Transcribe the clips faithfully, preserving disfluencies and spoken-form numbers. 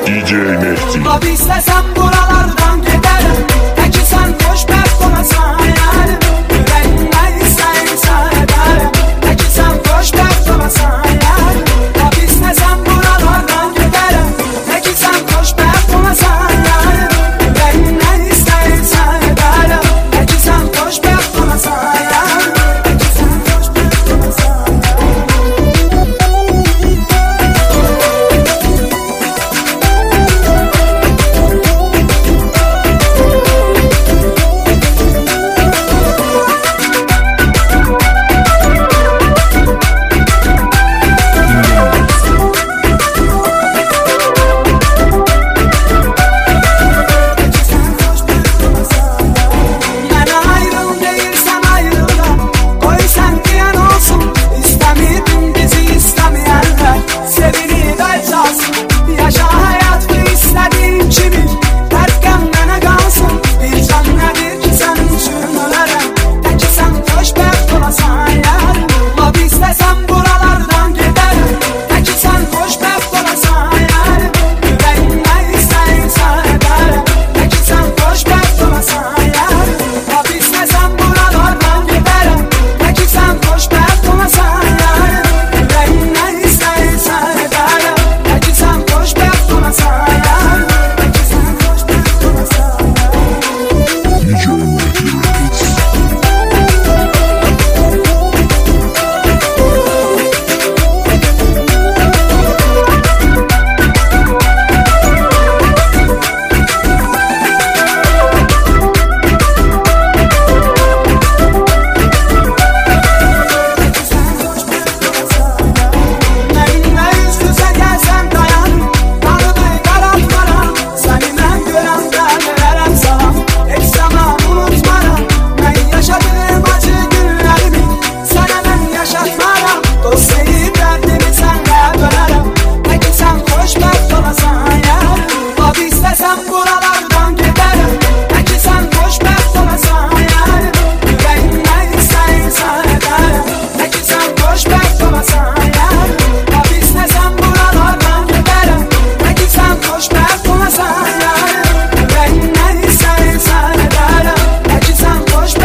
D J Mehdi. Tabi istesem buralardan giderim, peki sen xoşbəxt olasan yarim. Ürəyimdən istəyirsən edərəm, peki sen xoşbəxt olasan yarim. Tabi istesem buralardan giderim, peki sen xoşbəxt olasan yarim. Ürəyimdən istəyirsən edərəm, peki sen xoşbəxt olasan yarim. Peki sen xoşbəxt olasan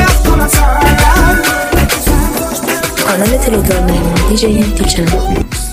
کانال تلگرامی ما دی جی مهدی چنل.